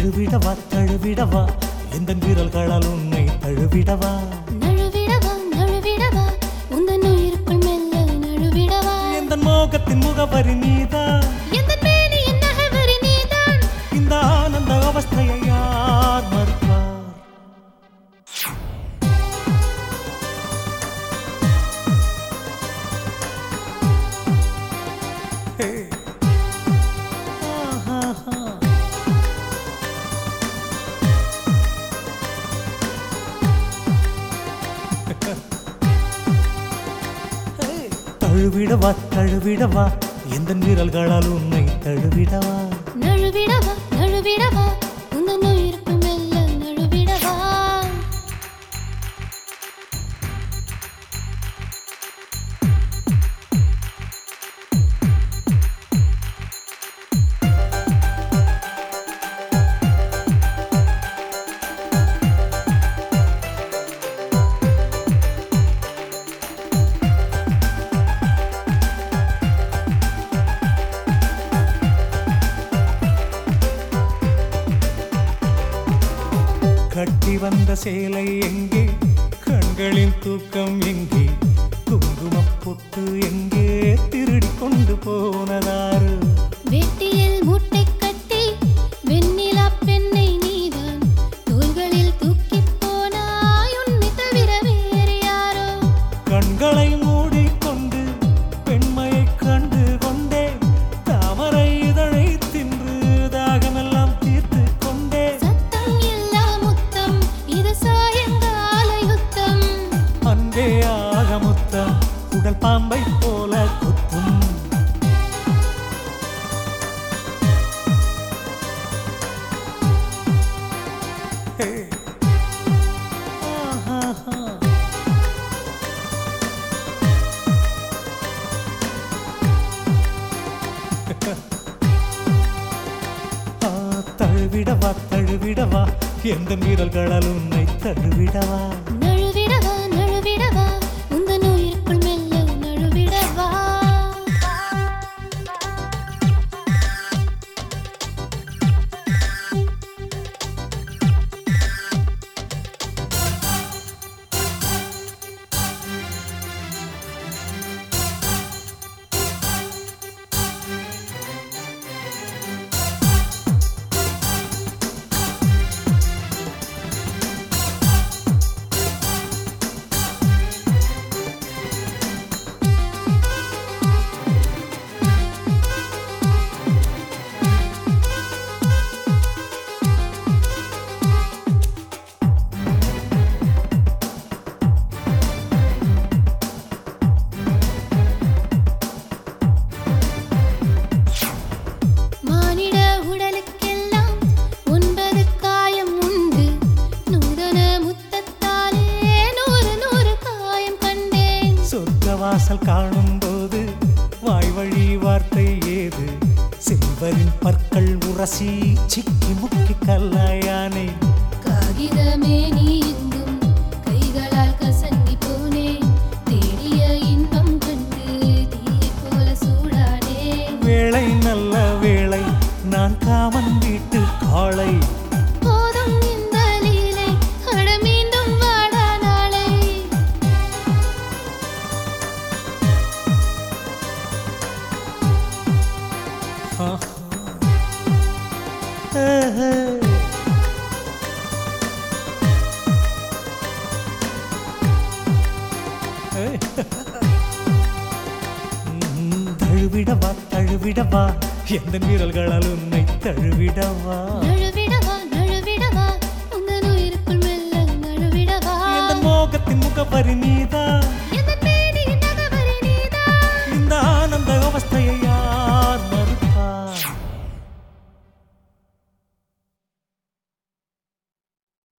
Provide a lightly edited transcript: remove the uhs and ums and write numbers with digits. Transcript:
தழுவிடவா தழுவிடவா எந்தன் விரல்களால் உன்னை தழுவிடவா நழுவிடவா நழுவிடவா உந்தன் உயிருக்குள் மெல்ல நழுவிடவா எந்தன் மோகத்தின் முகவரி நீதான் எந்தன் மேனியின் நகவரி நீதான் இந்த ஆனந்த அவஸ்தையை யார் மறுப்பார் தழுவிடவா தழுவிடவா எந்தன் விரல்களால் உன்னை தழுவிடவா நழுவிடவா நழுவிடவா உந்தன் உயிருக்குள் மெல்ல நழுவிடவா கட்டி வந்த சேலை எங்கே கண்களின் தூக்கம் எங்கே குங்குமப்பொட்டு எங்கே திருடி கொண்டு போனதாறு வெட்டியில் மூட்டை கட்டி வெண்ணிலா பெண்ணை நீதான் தோள்களில் தூக்கி போனாய் உன்னை தவிர வேறு யாரோ கண்களை மூடிக்கொண்டு பெண்மையை கண்டு கொண்டே தாமரை இதழை தின்று தாகமெல்லாம் தீர்த்து கொண்டே சத்தம் இல்லா முத்தம் இது சாயங்கால யுத்தம் அன்பே ஆக முத்தம் உடல் பாம்பை போல குத்தும் தழுவிடவா தழுவிடவா எந்த வீரல்களால் உன்னை தழுவிடவா நழுவிடவா நழுவிடவா உந்தன் உயிருக்குள் மெல்ல நழுவிடவா மானிட உடலுக்கெல்லாம் 9 காயம் உண்டு நூதன முத்தத்தாலே 100 காயம் கண்டேன் சொர்க்க வாசல் காணும் போது வாய் வழி வார்த்தை ஏது செல்வரின் பற்கள் உரசி சிக்கி முக்கி கல்லாயானே காகிதமே நீ எங்கும் கைகளால் கசங்கி போனேன் தேடிய இன்பம் கண்டு தீயை போல சூடானே வேளை நல்ல வேளை நான் காமன் வீட்டு காளை போதும் இந்த லீலை அட மீண்டும் வாடா நாளை தழுவிடவா தழுவிடவா எந்த வீரல்களால் உன்னை தழுவிடவா நழுவிடவா நழுவிடவா உந்தன் உயிருக்குள் மெல்ல நழுவிடவா எந்த மோகத்தின் முகவரி நீதான்